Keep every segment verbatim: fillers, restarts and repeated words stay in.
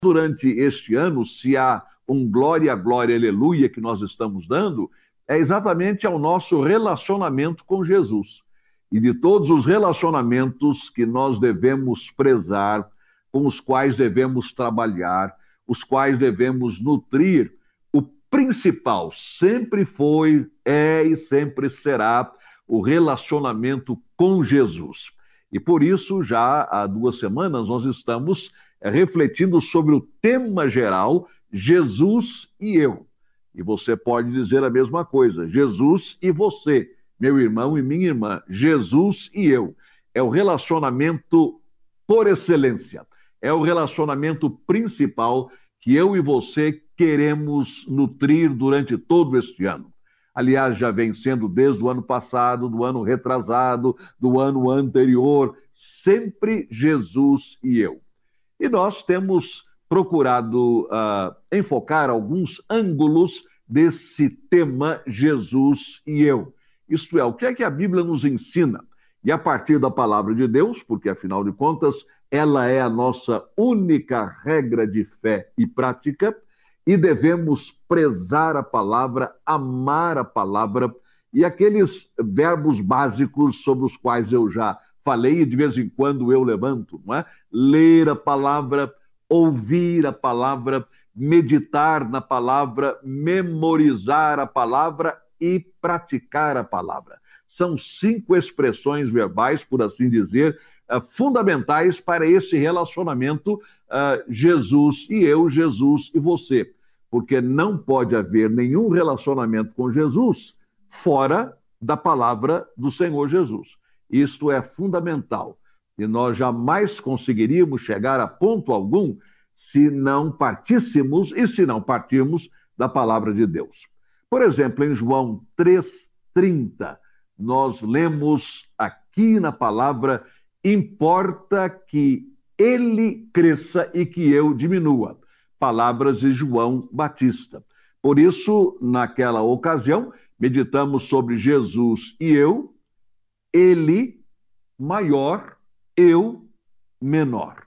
durante este ano, se há um glória, glória, aleluia que nós estamos dando, é exatamente ao nosso relacionamento com Jesus. E de todos os relacionamentos que nós devemos prezar, com os quais devemos trabalhar, os quais devemos nutrir, o principal sempre foi, é e sempre será o relacionamento com Jesus. E por isso, já há duas semanas, nós estamos refletindo sobre o tema geral, Jesus e eu. E você pode dizer a mesma coisa, Jesus e você, meu irmão e minha irmã, Jesus e eu. É o relacionamento por excelência, é o relacionamento principal que eu e você queremos nutrir durante todo este ano. Aliás, já vem sendo desde o ano passado, do ano retrasado, do ano anterior, sempre Jesus e eu. E nós temos procurado uh, enfocar alguns ângulos desse tema Jesus e eu. Isto é, o que é que a Bíblia nos ensina? E a partir da palavra de Deus, porque afinal de contas, ela é a nossa única regra de fé e prática, e devemos prezar a palavra, amar a palavra, e aqueles verbos básicos sobre os quais eu já falei e de vez em quando eu levanto, não é? Ler a palavra, ouvir a palavra, meditar na palavra, memorizar a palavra e praticar a palavra. São cinco expressões verbais, por assim dizer, uh, fundamentais para esse relacionamento uh, Jesus e eu, Jesus e você. Porque não pode haver nenhum relacionamento com Jesus fora da palavra do Senhor Jesus. Isto é fundamental. E nós jamais conseguiríamos chegar a ponto algum se não partíssemos e se não partirmos da palavra de Deus. Por exemplo, em João três, trinta, nós lemos aqui na palavra: importa que ele cresça e que eu diminua. Palavras de João Batista. Por isso, naquela ocasião, meditamos sobre Jesus e eu, ele maior, eu menor.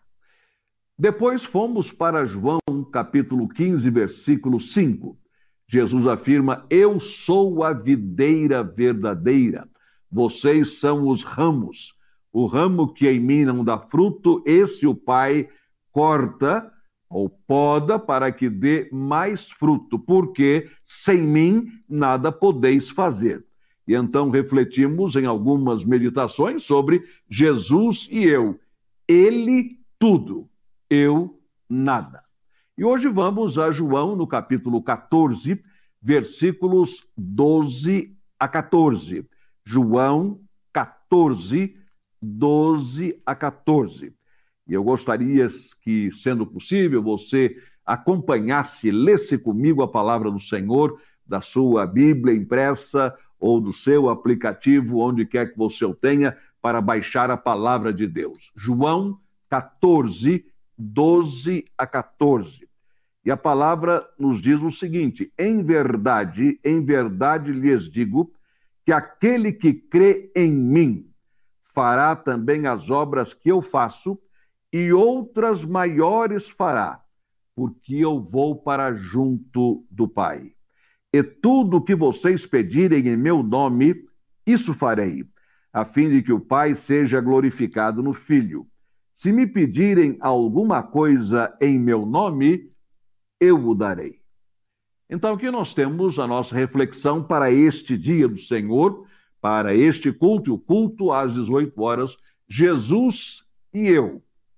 Depois fomos para João, capítulo quinze, versículo cinco. Jesus afirma: eu sou a videira verdadeira, vocês são os ramos. O ramo que em mim não dá fruto, esse o Pai corta ou poda para que dê mais fruto, porque sem mim nada podeis fazer. E então refletimos em algumas meditações sobre Jesus e eu. Ele tudo, eu nada. E hoje vamos a João, no capítulo quatorze, versículos doze a quatorze. João quatorze, doze a quatorze. E eu gostaria que, sendo possível, você acompanhasse, lesse comigo a palavra do Senhor, da sua Bíblia impressa ou do seu aplicativo, onde quer que você o tenha, para baixar a palavra de Deus. João quatorze, doze a quatorze. E a palavra nos diz o seguinte: em verdade, em verdade lhes digo, que aquele que crê em mim fará também as obras que eu faço, e outras maiores fará, porque eu vou para junto do Pai. E tudo o que vocês pedirem em meu nome, isso farei, a fim de que o Pai seja glorificado no Filho. Se me pedirem alguma coisa em meu nome, eu o darei. Então aqui nós temos a nossa reflexão para este dia do Senhor, para este culto, o culto às dezoito horas, Jesus e eu.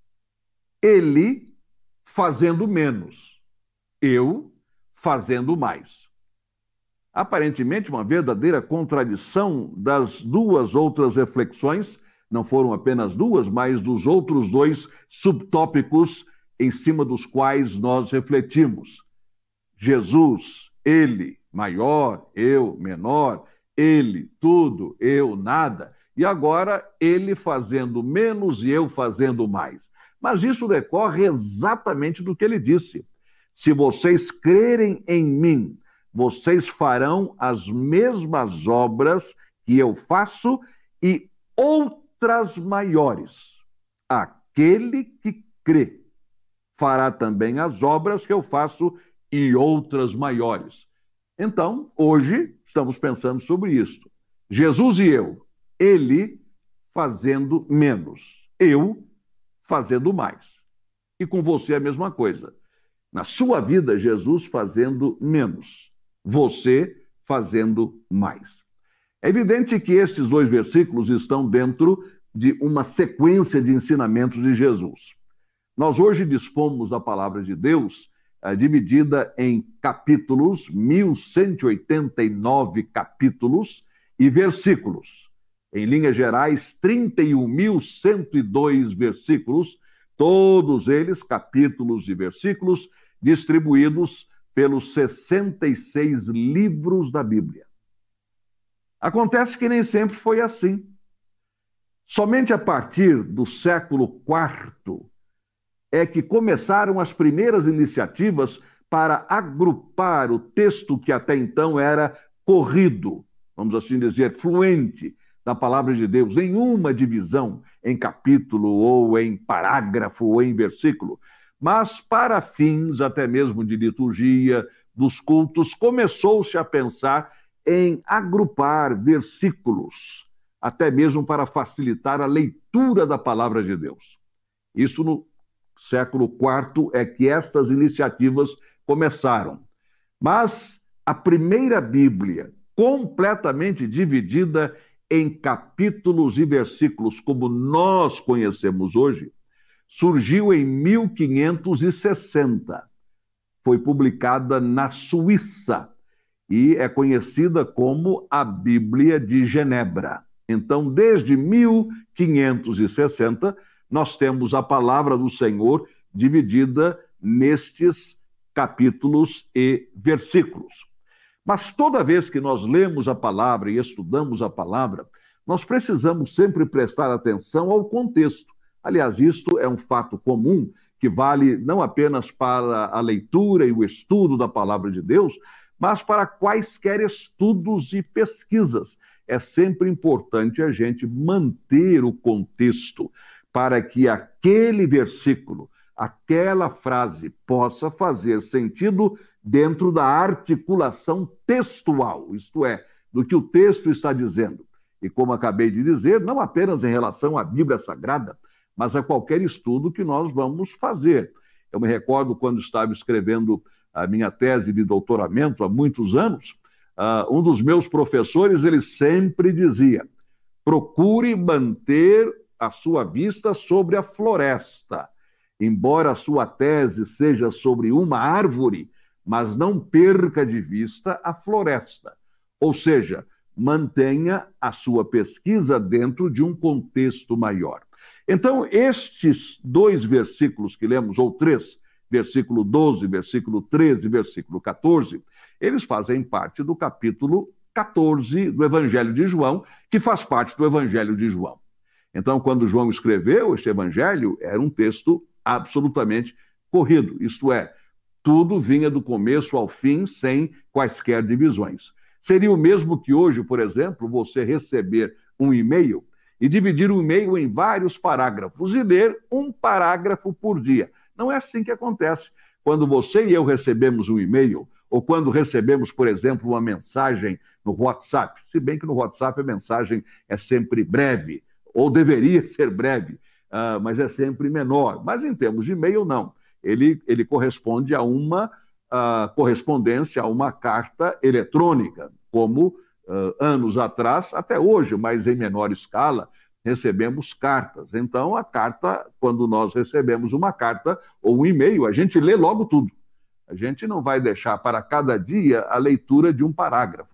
Ele fazendo menos, eu fazendo mais. Aparentemente, uma verdadeira contradição das duas outras reflexões, não foram apenas duas, mas dos outros dois subtópicos em cima dos quais nós refletimos. Jesus, ele maior, eu menor, ele tudo, eu nada, e agora ele fazendo menos e eu fazendo mais. Mas isso decorre exatamente do que ele disse. Se vocês crerem em mim, vocês farão as mesmas obras que eu faço e outras maiores. Aquele que crê fará também as obras que eu faço e outras maiores. Então, hoje, estamos pensando sobre isso. Jesus e eu, ele fazendo menos, eu fazendo mais. E com você é a mesma coisa. Na sua vida, Jesus fazendo menos, você fazendo mais. É evidente que esses dois versículos estão dentro de uma sequência de ensinamentos de Jesus. Nós hoje dispomos da palavra de Deus eh, dividida em capítulos, mil cento e oitenta e nove capítulos e versículos. Em linhas gerais, trinta e um mil cento e dois versículos, todos eles capítulos e versículos distribuídos pelos sessenta e seis livros da Bíblia. Acontece que nem sempre foi assim. Somente a partir do século quarto é que começaram as primeiras iniciativas para agrupar o texto que até então era corrido, vamos assim dizer, fluente da palavra de Deus. Nenhuma divisão em capítulo ou em parágrafo ou em versículo, mas para fins até mesmo de liturgia, dos cultos, começou-se a pensar em agrupar versículos, até mesmo para facilitar a leitura da palavra de Deus. Isso no século quarto é que estas iniciativas começaram. Mas a primeira Bíblia, completamente dividida em capítulos e versículos, como nós conhecemos hoje, surgiu em mil quinhentos e sessenta. Foi publicada na Suíça e é conhecida como a Bíblia de Genebra. Então, desde mil quinhentos e sessenta, nós temos a palavra do Senhor dividida nestes capítulos e versículos. Mas toda vez que nós lemos a palavra e estudamos a palavra, nós precisamos sempre prestar atenção ao contexto. Aliás, isto é um fato comum que vale não apenas para a leitura e o estudo da palavra de Deus, mas para quaisquer estudos e pesquisas. É sempre importante a gente manter o contexto para que aquele versículo, aquela frase possa fazer sentido dentro da articulação textual, isto é, do que o texto está dizendo. E como acabei de dizer, não apenas em relação à Bíblia Sagrada, mas a qualquer estudo que nós vamos fazer. Eu me recordo quando estava escrevendo a minha tese de doutoramento há muitos anos, uh, um dos meus professores, ele sempre dizia: procure manter a sua vista sobre a floresta. Embora a sua tese seja sobre uma árvore, mas não perca de vista a floresta. Ou seja, mantenha a sua pesquisa dentro de um contexto maior. Então, estes dois versículos que lemos, ou três, versículo doze, versículo treze, versículo quatorze, eles fazem parte do capítulo quatorze do Evangelho de João, que faz parte do Evangelho de João. Então, quando João escreveu este Evangelho, era um texto absolutamente corrido, isto é, tudo vinha do começo ao fim, sem quaisquer divisões. Seria o mesmo que hoje, por exemplo, você receber um e-mail e dividir o e-mail em vários parágrafos e ler um parágrafo por dia. Não é assim que acontece. Quando você e eu recebemos um e-mail, ou quando recebemos, por exemplo, uma mensagem no WhatsApp, se bem que no WhatsApp a mensagem é sempre breve, ou deveria ser breve, uh, mas é sempre menor. Mas em termos de e-mail, não. Ele, ele corresponde a uma uh, correspondência, a uma carta eletrônica, como uh, anos atrás, até hoje, mas em menor escala, recebemos cartas. Então, a carta, quando nós recebemos uma carta ou um e-mail, a gente lê logo tudo. A gente não vai deixar para cada dia a leitura de um parágrafo.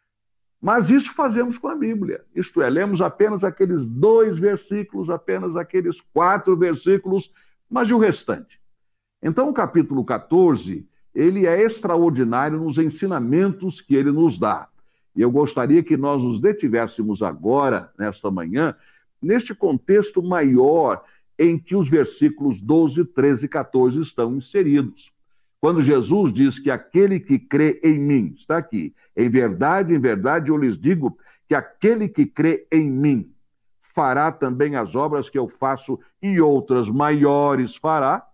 Mas isso fazemos com a Bíblia. Isto é, lemos apenas aqueles dois versículos, apenas aqueles quatro versículos, mas e o restante? Então, o capítulo quatorze, ele é extraordinário nos ensinamentos que ele nos dá. E eu gostaria que nós nos detivéssemos agora, nesta manhã, neste contexto maior em que os versículos doze, treze e quatorze estão inseridos. Quando Jesus diz que aquele que crê em mim, está aqui, em verdade, em verdade eu lhes digo que aquele que crê em mim fará também as obras que eu faço e outras maiores fará,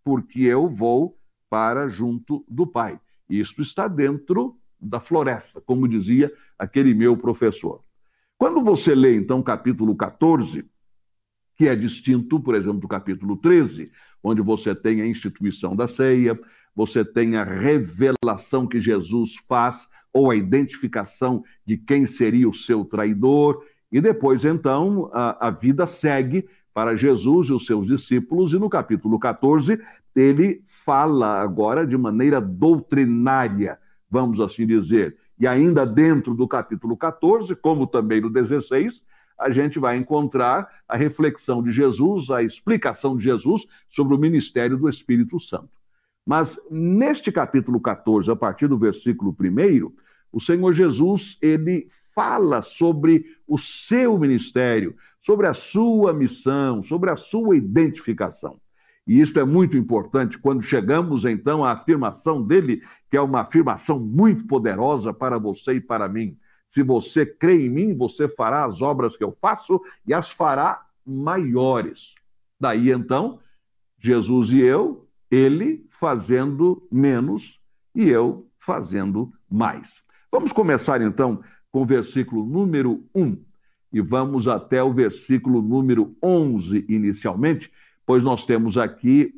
porque eu vou para junto do Pai. Isto está dentro da floresta, como dizia aquele meu professor. Quando você lê, então, o capítulo quatorze, que é distinto, por exemplo, do capítulo treze, onde você tem a instituição da ceia, você tem a revelação que Jesus faz, ou a identificação de quem seria o seu traidor, e depois, então, a, a vida segue para Jesus e os seus discípulos, e no capítulo quatorze, ele fala agora de maneira doutrinária, vamos assim dizer. E ainda dentro do capítulo quatorze, como também no dezesseis, a gente vai encontrar a reflexão de Jesus, a explicação de Jesus sobre o ministério do Espírito Santo. Mas neste capítulo quatorze, a partir do versículo primeiro, o Senhor Jesus, ele fala sobre o seu ministério, sobre a sua missão, sobre a sua identificação. E isso é muito importante quando chegamos, então, à afirmação dele, que é uma afirmação muito poderosa para você e para mim. Se você crê em mim, você fará as obras que eu faço e as fará maiores. Daí, então, Jesus e eu, ele fazendo menos e eu fazendo mais. Vamos começar, então, com o versículo número um e vamos até o versículo número onze inicialmente, pois nós temos aqui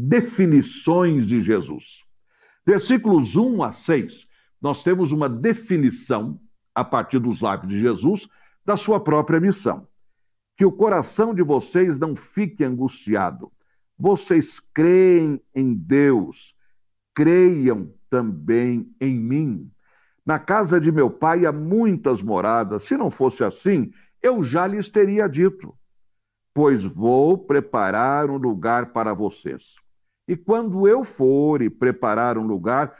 definições de Jesus. Versículos um a seis, nós temos uma definição, a partir dos lábios de Jesus, da sua própria missão. Que o coração de vocês não fique angustiado. Vocês creem em Deus, creiam também em mim. Na casa de meu pai há muitas moradas. Se não fosse assim, eu já lhes teria dito. Pois vou preparar um lugar para vocês. E quando eu for e preparar um lugar,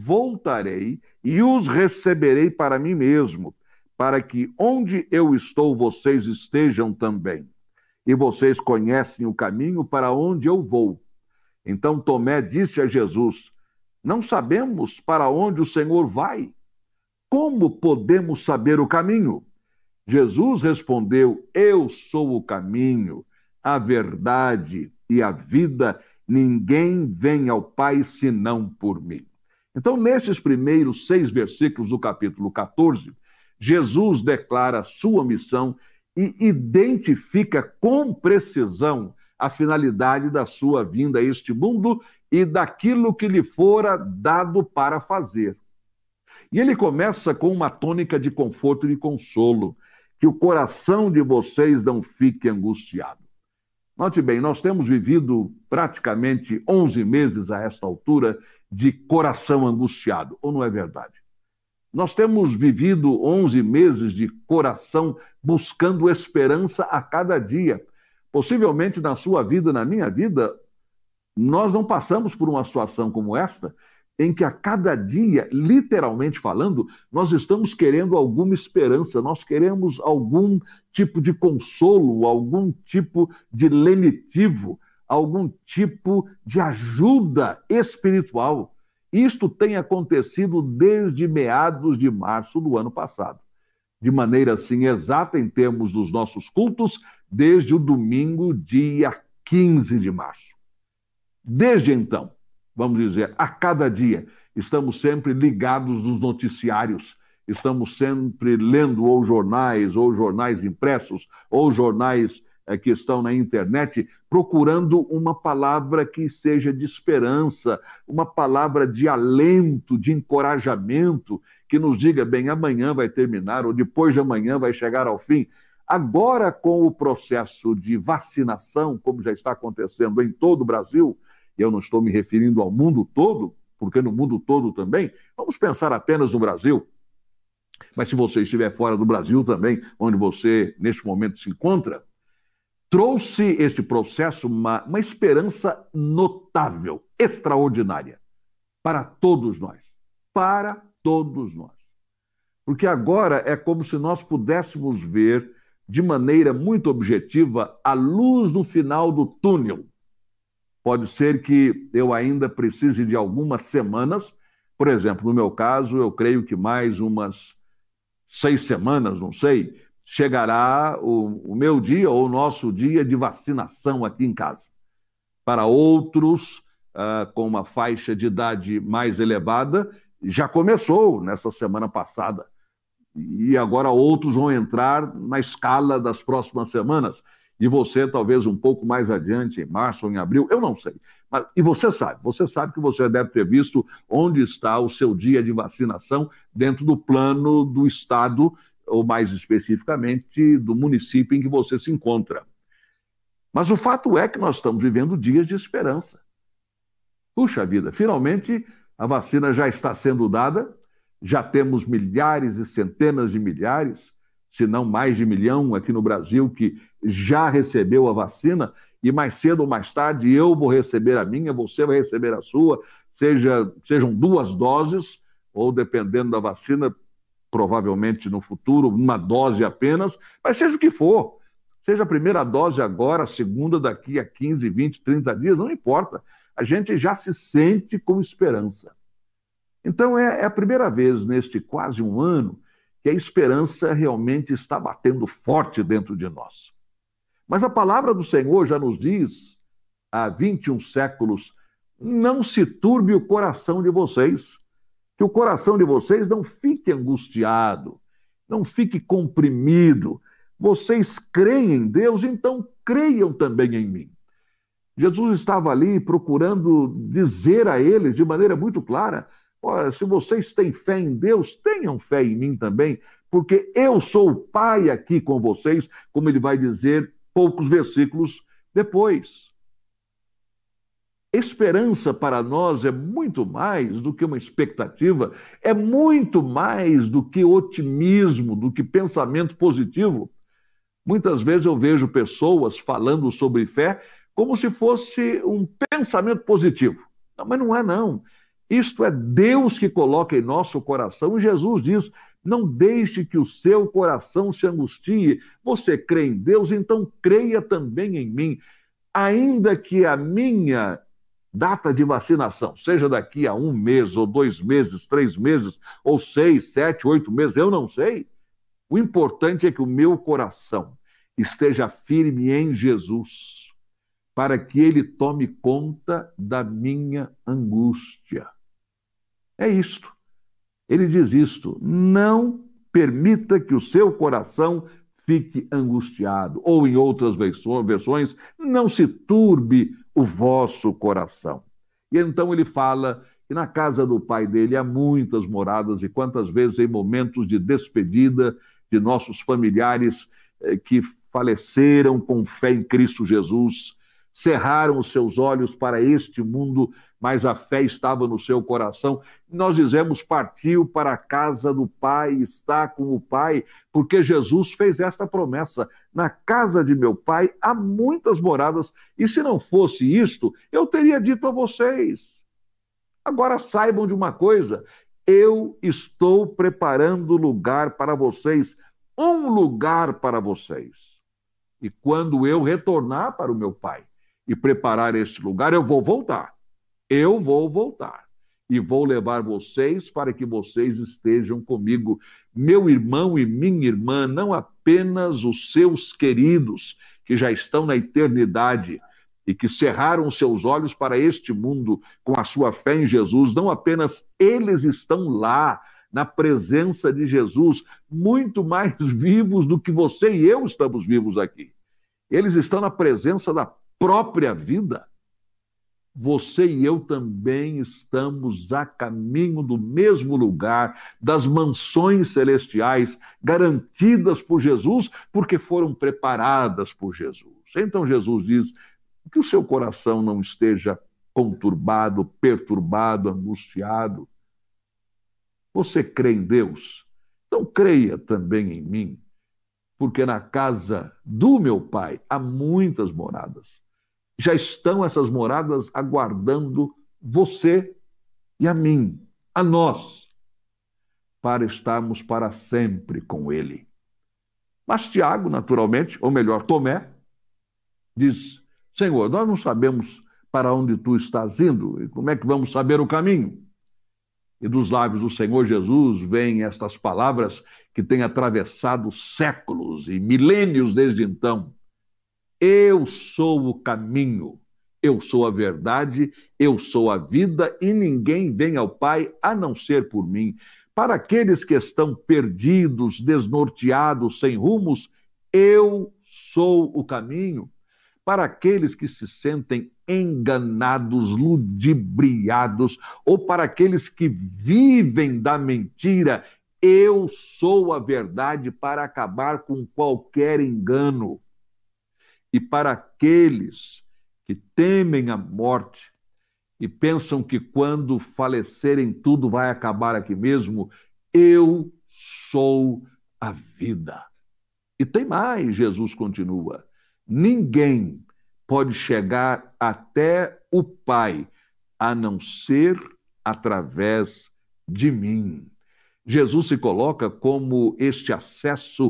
voltarei e os receberei para mim mesmo, para que onde eu estou, vocês estejam também. E vocês conhecem o caminho para onde eu vou. Então Tomé disse a Jesus: não sabemos para onde o Senhor vai. Como podemos saber o caminho? Jesus respondeu: eu sou o caminho, a verdade e a vida. Ninguém vem ao Pai senão por mim. Então, nesses primeiros seis versículos do capítulo quatorze, Jesus declara a sua missão e identifica com precisão a finalidade da sua vinda a este mundo e daquilo que lhe fora dado para fazer. E ele começa com uma tônica de conforto e de consolo, que o coração de vocês não fique angustiado. Note bem, nós temos vivido praticamente onze meses a esta altura de coração angustiado, ou não é verdade? Nós temos vivido onze meses de coração buscando esperança a cada dia. Possivelmente na sua vida, na minha vida, nós não passamos por uma situação como esta, em que a cada dia, literalmente falando, nós estamos querendo alguma esperança, nós queremos algum tipo de consolo, algum tipo de lenitivo, algum tipo de ajuda espiritual. Isto tem acontecido desde meados de março do ano passado. De maneira assim exata em termos dos nossos cultos, desde o domingo, dia quinze de março. Desde então, vamos dizer, a cada dia, estamos sempre ligados nos noticiários, estamos sempre lendo ou jornais, ou jornais impressos, ou jornais é, que estão na internet, procurando uma palavra que seja de esperança, uma palavra de alento, de encorajamento, que nos diga, bem, amanhã vai terminar, ou depois de amanhã vai chegar ao fim. Agora, com o processo de vacinação, como já está acontecendo em todo o Brasil, eu não estou me referindo ao mundo todo, porque no mundo todo também, vamos pensar apenas no Brasil. Mas se você estiver fora do Brasil também, onde você neste momento se encontra, trouxe este processo uma, uma esperança notável, extraordinária, para todos nós. Para todos nós. Porque agora é como se nós pudéssemos ver de maneira muito objetiva a luz no final do túnel. Pode ser que eu ainda precise de algumas semanas, por exemplo, no meu caso, eu creio que mais umas seis semanas, não sei, chegará o, o meu dia ou o nosso dia de vacinação aqui em casa. Para outros, uh, com uma faixa de idade mais elevada, já começou nessa semana passada. E agora outros vão entrar na escala das próximas semanas. E você, talvez um pouco mais adiante, em março ou em abril, eu não sei. Mas, e você sabe, você sabe que você deve ter visto onde está o seu dia de vacinação dentro do plano do Estado, ou mais especificamente do município em que você se encontra. Mas o fato é que nós estamos vivendo dias de esperança. Puxa vida, finalmente a vacina já está sendo dada, já temos milhares e centenas de milhares, se não mais de milhão aqui no Brasil, que já recebeu a vacina, e mais cedo ou mais tarde eu vou receber a minha, você vai receber a sua, seja, sejam duas doses, ou dependendo da vacina, provavelmente no futuro, uma dose apenas, mas seja o que for, seja a primeira dose agora, a segunda daqui a quinze, vinte, trinta dias, não importa, a gente já se sente com esperança. Então é, é a primeira vez neste quase um ano que a esperança realmente está batendo forte dentro de nós. Mas a palavra do Senhor já nos diz, há vinte e um séculos, não se turbe o coração de vocês, que o coração de vocês não fique angustiado, não fique comprimido. Vocês creem em Deus, então creiam também em mim. Jesus estava ali procurando dizer a eles de maneira muito clara: olha, se vocês têm fé em Deus, tenham fé em mim também, porque eu sou o Pai aqui com vocês, como ele vai dizer poucos versículos depois. Esperança para nós é muito mais do que uma expectativa, é muito mais do que otimismo, do que pensamento positivo. Muitas vezes eu vejo pessoas falando sobre fé como se fosse um pensamento positivo. Não, mas não é não. Isto é Deus que coloca em nosso coração. E Jesus diz: não deixe que o seu coração se angustie. Você crê em Deus, então creia também em mim. Ainda que a minha data de vacinação seja daqui a um mês, ou dois meses, três meses, ou seis, sete, oito meses, eu não sei. O importante é que o meu coração esteja firme em Jesus, para que ele tome conta da minha angústia. É isto. Ele diz isto: não permita que o seu coração fique angustiado. Ou, em outras versões, não se turbe o vosso coração. E então ele fala que na casa do pai dele há muitas moradas, e quantas vezes em momentos de despedida de nossos familiares eh, que faleceram com fé em Cristo Jesus, cerraram os seus olhos para este mundo, mas a fé estava no seu coração. Nós dizemos: partiu para a casa do Pai, está com o Pai, porque Jesus fez esta promessa: na casa de meu Pai há muitas moradas, e se não fosse isto, eu teria dito a vocês. Agora saibam de uma coisa: eu estou preparando lugar para vocês, um lugar para vocês. E quando eu retornar para o meu Pai e preparar este lugar, eu vou voltar. Eu vou voltar e vou levar vocês para que vocês estejam comigo. Meu irmão e minha irmã, não apenas os seus queridos que já estão na eternidade e que cerraram seus olhos para este mundo com a sua fé em Jesus, não apenas eles estão lá na presença de Jesus, muito mais vivos do que você e eu estamos vivos aqui. Eles estão na presença da própria vida. Você e eu também estamos a caminho do mesmo lugar, das mansões celestiais, garantidas por Jesus, porque foram preparadas por Jesus. Então Jesus diz: que o seu coração não esteja conturbado, perturbado, angustiado. Você crê em Deus? Então creia também em mim, porque na casa do meu Pai há muitas moradas. Já estão essas moradas aguardando você e a mim, a nós, para estarmos para sempre com Ele. Mas Tiago, naturalmente, ou melhor, Tomé, diz: Senhor, nós não sabemos para onde Tu estás indo, e como é que vamos saber o caminho? E dos lábios do Senhor Jesus vêm estas palavras que têm atravessado séculos e milênios desde então: eu sou o caminho Eu sou a verdade, eu sou a vida, e ninguém vem ao Pai a não ser por mim. Para aqueles que estão perdidos, desnorteados, sem rumos, eu sou o caminho. Para aqueles que se sentem enganados, ludibriados, ou para aqueles que vivem da mentira, eu sou a verdade para acabar com qualquer engano. E para aqueles que temem a morte e pensam que quando falecerem tudo vai acabar aqui mesmo, eu sou a vida. E tem mais, Jesus continua. Ninguém pode chegar até o Pai a não ser através de mim. Jesus se coloca como este acesso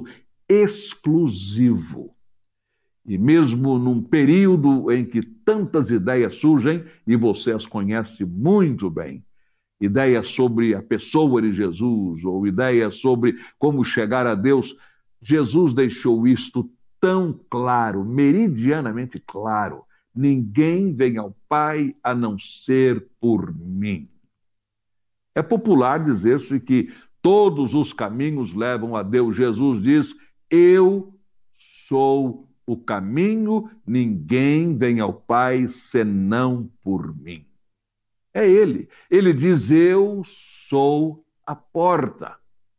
exclusivo. E mesmo num período em que tantas ideias surgem, e você as conhece muito bem, ideias sobre a pessoa de Jesus, ou ideias sobre como chegar a Deus, Jesus deixou isto tão claro, meridianamente claro. Ninguém vem ao Pai a não ser por mim. É popular dizer-se que todos os caminhos levam a Deus. Jesus diz, eu sou o caminho, ninguém vem ao Pai senão por mim. É Ele. Ele diz, eu sou a porta.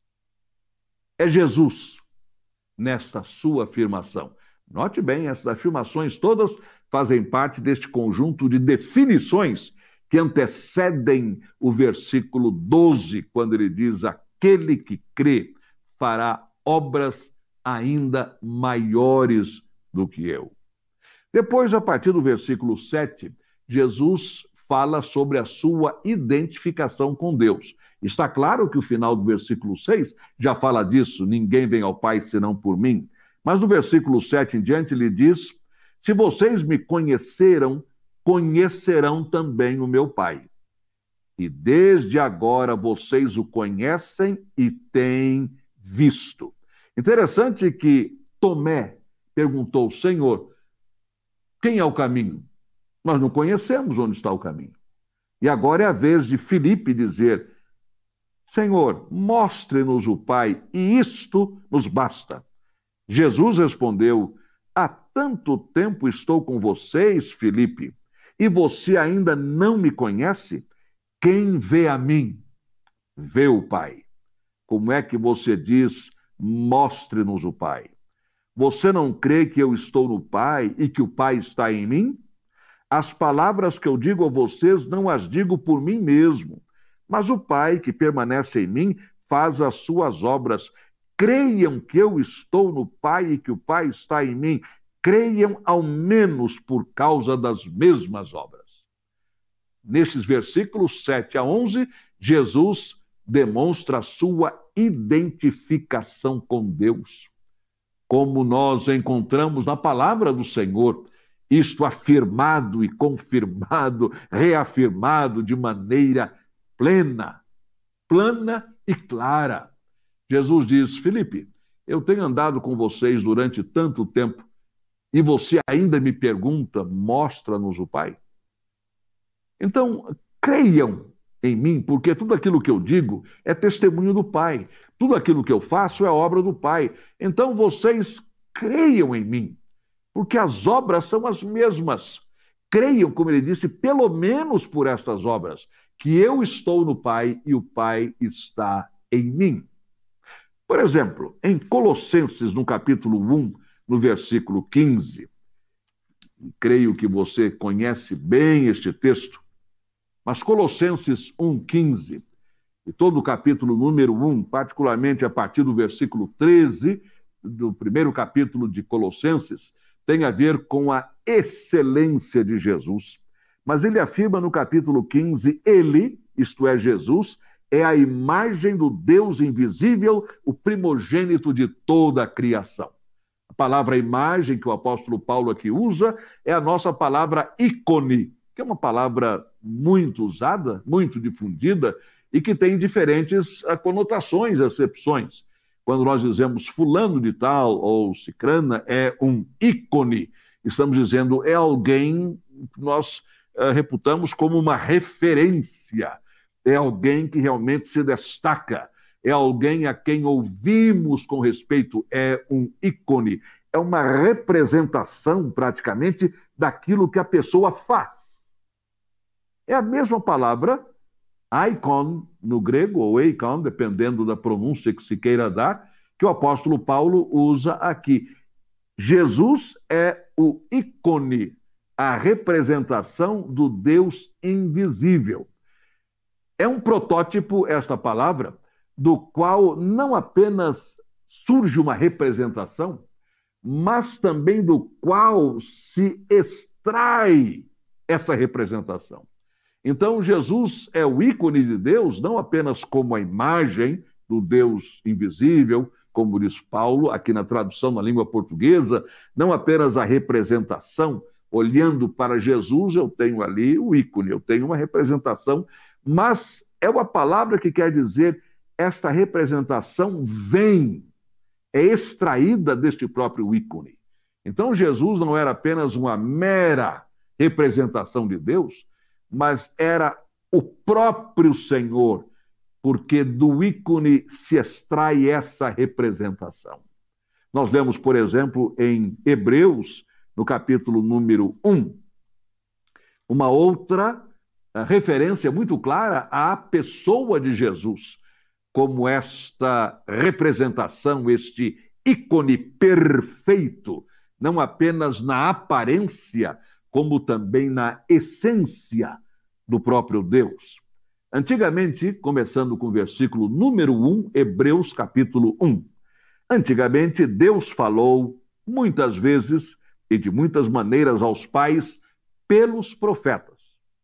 É Jesus nesta sua afirmação. Note bem, essas afirmações todas fazem parte deste conjunto de definições que antecedem o versículo doze, quando ele diz, aquele que crê fará obras ainda maiores do que eu. Depois, a partir do versículo sete, Jesus fala sobre a sua identificação com Deus. Está claro que o final do versículo seis já fala disso, ninguém vem ao Pai senão por mim. Mas no versículo sete em diante ele diz, se vocês me conheceram, conhecerão também o meu Pai. E desde agora vocês o conhecem e têm visto. Interessante que Tomé perguntou, Senhor, quem é o caminho? Nós não conhecemos onde está o caminho. E agora é a vez de Filipe dizer, Senhor, mostre-nos o Pai, e isto nos basta. Jesus respondeu, há tanto tempo estou com vocês, Filipe, e você ainda não me conhece? Quem vê a mim, vê o Pai. Como é que você diz, mostre-nos o Pai? Você não crê que eu estou no Pai e que o Pai está em mim? As palavras que eu digo a vocês não as digo por mim mesmo, mas o Pai que permanece em mim faz as suas obras. Creiam que eu estou no Pai e que o Pai está em mim. Creiam ao menos por causa das mesmas obras. Nesses versículos sete a onze, Jesus demonstra a sua identificação com Deus. Como nós encontramos na palavra do Senhor, isto afirmado e confirmado, reafirmado de maneira plena, plana e clara. Jesus diz, Filipe, eu tenho andado com vocês durante tanto tempo e você ainda me pergunta, mostra-nos o Pai? Então, creiam em mim, porque tudo aquilo que eu digo é testemunho do Pai. Tudo aquilo que eu faço é obra do Pai. Então, vocês creiam em mim, porque as obras são as mesmas. Creiam, como ele disse, pelo menos por estas obras, que eu estou no Pai e o Pai está em mim. Por exemplo, em Colossenses, no capítulo um, no versículo quinze, creio que você conhece bem este texto, mas Colossenses um, quinze, e todo o capítulo número um, particularmente a partir do versículo treze, do primeiro capítulo de Colossenses, tem a ver com a excelência de Jesus. Mas ele afirma no capítulo quinze, ele, isto é, Jesus, é a imagem do Deus invisível, o primogênito de toda a criação. A palavra imagem que o apóstolo Paulo aqui usa é a nossa palavra ícone, que é uma palavra muito usada, muito difundida e que tem diferentes conotações, acepções. Quando nós dizemos fulano de tal ou cicrana é um ícone, estamos dizendo é alguém nós uh, reputamos como uma referência. É alguém que realmente se destaca, é alguém a quem ouvimos com respeito, é um ícone, é uma representação, praticamente, daquilo que a pessoa faz. É a mesma palavra, icon, no grego, ou eikon, dependendo da pronúncia que se queira dar, que o apóstolo Paulo usa aqui. Jesus é o ícone, a representação do Deus invisível. É um protótipo, esta palavra, do qual não apenas surge uma representação, mas também do qual se extrai essa representação. Então, Jesus é o ícone de Deus, não apenas como a imagem do Deus invisível, como diz Paulo, aqui na tradução na língua portuguesa, não apenas a representação. Olhando para Jesus, eu tenho ali o ícone, eu tenho uma representação, mas é uma palavra que quer dizer esta representação vem, é extraída deste próprio ícone. Então, Jesus não era apenas uma mera representação de Deus, mas era o próprio Senhor, porque do ícone se extrai essa representação. Nós lemos, por exemplo, em Hebreus, no capítulo número um, uma outra referência muito clara à pessoa de Jesus, como esta representação, este ícone perfeito, não apenas na aparência, como também na essência do próprio Deus. Antigamente, começando com o versículo número um, Hebreus capítulo um. Antigamente, Deus falou muitas vezes e de muitas maneiras aos pais pelos profetas.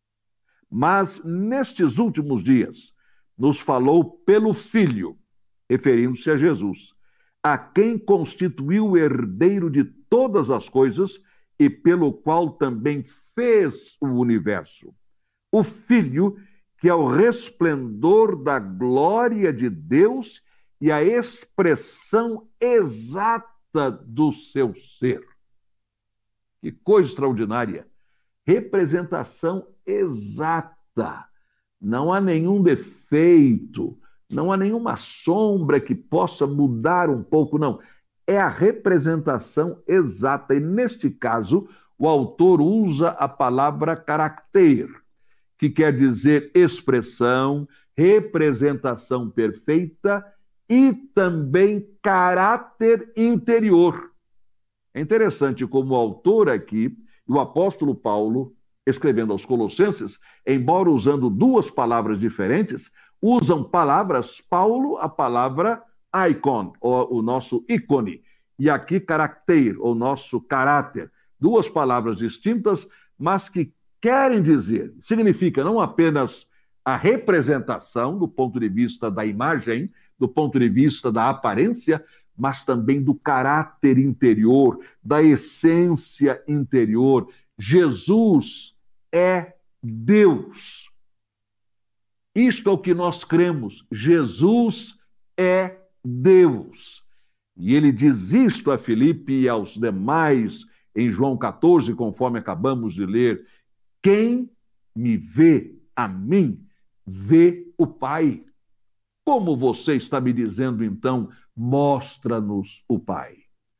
Mas nestes últimos dias, nos falou pelo Filho, referindo-se a Jesus, a quem constituiu o herdeiro de todas as coisas e pelo qual também fez o universo. O Filho, que é o resplendor da glória de Deus e a expressão exata do seu ser. Que coisa extraordinária! Representação exata. Não há nenhum defeito, não há nenhuma sombra que possa mudar um pouco, não. É a representação exata. E, neste caso, o autor usa a palavra caráter, que quer dizer expressão, representação perfeita e também caráter interior. É interessante como o autor aqui, o apóstolo Paulo, escrevendo aos Colossenses, embora usando duas palavras diferentes, usam palavras, Paulo, a palavra icon, ou o nosso ícone, e aqui caráter, o nosso caráter. Duas palavras distintas, mas que querem dizer, significa não apenas a representação do ponto de vista da imagem, do ponto de vista da aparência, mas também do caráter interior, da essência interior. Jesus é Deus. Isto é o que nós cremos. Jesus é Deus. E ele diz isto a Filipe e aos demais em João catorze, conforme acabamos de ler. Quem me vê a mim, vê o Pai. Como você está me dizendo, então, mostra-nos o Pai?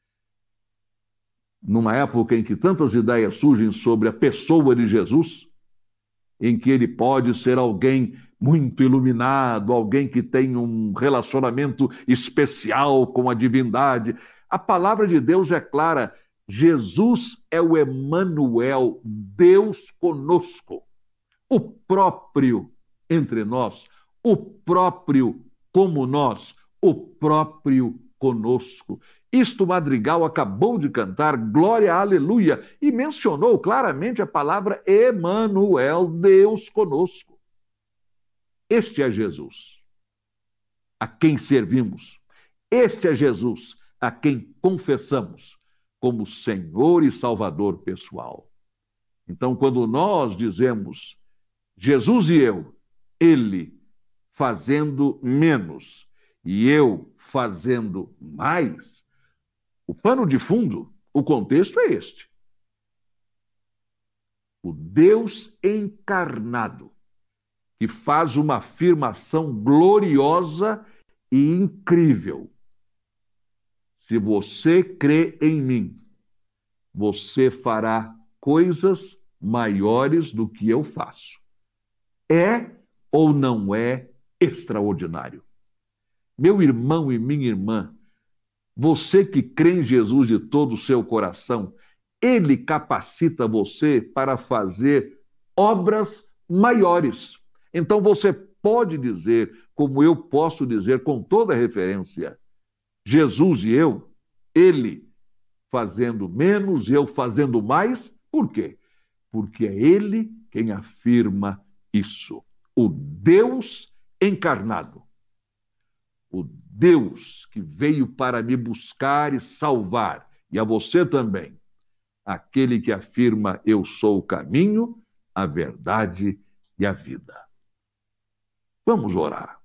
Numa época em que tantas ideias surgem sobre a pessoa de Jesus, em que ele pode ser alguém muito iluminado, alguém que tem um relacionamento especial com a divindade, a palavra de Deus é clara. Jesus é o Emanuel, Deus conosco, o próprio entre nós, o próprio como nós, o próprio conosco. Isto Madrigal acabou de cantar, glória, aleluia, e mencionou claramente a palavra Emanuel, Deus conosco. Este é Jesus, a quem servimos. Este é Jesus, a quem confessamos como Senhor e Salvador pessoal. Então, quando nós dizemos Jesus e eu, ele fazendo menos e eu fazendo mais, o pano de fundo, o contexto é este. o Deus encarnado, que faz uma afirmação gloriosa e incrível. Se você crê em mim, você fará coisas maiores do que eu faço. É ou não é extraordinário? Meu irmão e minha irmã, você que crê em Jesus de todo o seu coração, ele capacita você para fazer obras maiores. Então você pode dizer, como eu posso dizer com toda referência, Jesus e eu, ele fazendo menos e eu fazendo mais. Por quê? Porque é ele quem afirma isso. O Deus encarnado. O Deus que veio para me buscar e salvar, e a você também. Aquele que afirma, eu sou o caminho, a verdade e a vida. Vamos orar.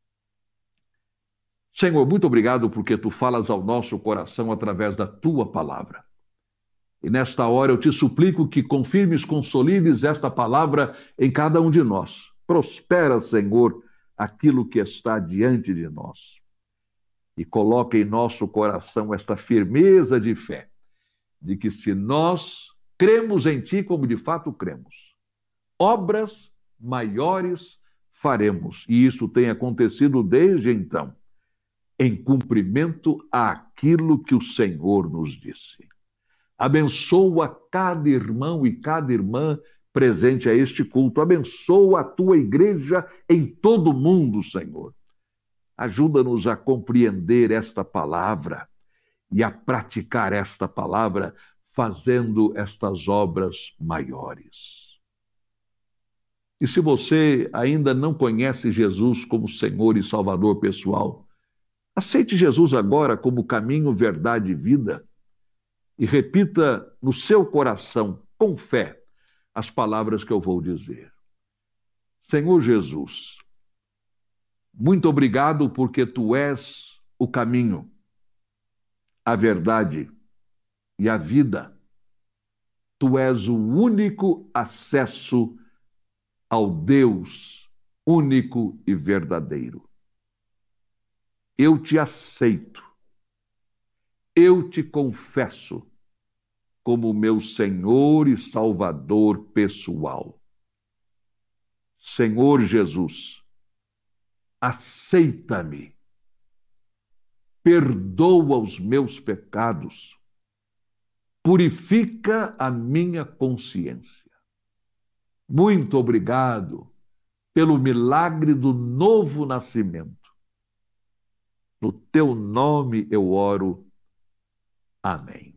Senhor, muito obrigado porque tu falas ao nosso coração através da tua palavra. E nesta hora eu te suplico que confirmes, consolides esta palavra em cada um de nós. Prospera, Senhor, aquilo que está diante de nós. E coloca em nosso coração esta firmeza de fé, de que se nós cremos em ti como de fato cremos, obras maiores faremos. E isso tem acontecido desde então, em cumprimento àquilo que o Senhor nos disse. Abençoa cada irmão e cada irmã presente a este culto. Abençoa a tua igreja em todo o mundo, Senhor. Ajuda-nos a compreender esta palavra e a praticar esta palavra, fazendo estas obras maiores. E se você ainda não conhece Jesus como Senhor e Salvador pessoal, aceite Jesus agora como caminho, verdade e vida e repita no seu coração, com fé, as palavras que eu vou dizer. Senhor Jesus, muito obrigado porque tu és o caminho, a verdade e a vida. Tu és o único acesso ao Deus único e verdadeiro. Eu te aceito, eu te confesso como meu Senhor e Salvador pessoal. Senhor Jesus, aceita-me, perdoa os meus pecados, purifica a minha consciência. Muito obrigado pelo milagre do novo nascimento. No teu nome eu oro. Amém.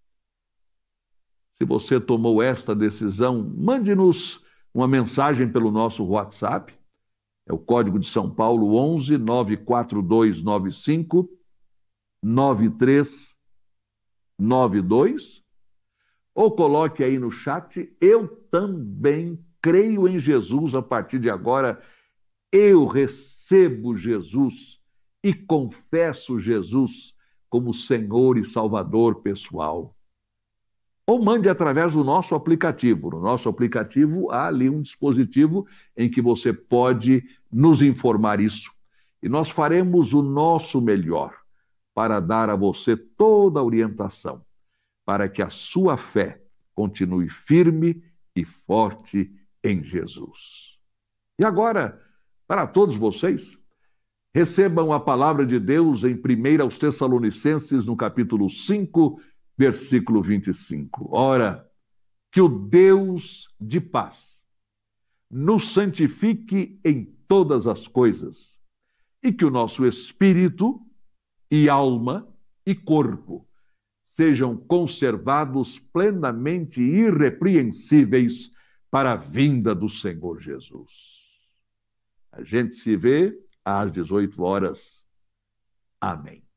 Se você tomou esta decisão, mande-nos uma mensagem pelo nosso WhatsApp. É o código de São Paulo onze nove quatro dois nove cinco nove três nove dois. Ou coloque aí no chat, eu também creio em Jesus a partir de agora. Eu recebo Jesus e confesso Jesus como Senhor e Salvador pessoal. Ou mande através do nosso aplicativo. No nosso aplicativo há ali um dispositivo em que você pode nos informar isso. E nós faremos o nosso melhor para dar a você toda a orientação, para que a sua fé continue firme e forte em Jesus. E agora, para todos vocês, recebam a palavra de Deus em primeira aos Tessalonicenses, no capítulo cinco, versículo vinte e cinco. Ora, que o Deus de paz nos santifique em todas as coisas, e que o nosso espírito e alma e corpo sejam conservados plenamente irrepreensíveis para a vinda do Senhor Jesus. A gente se vê às dezoito horas. Amém.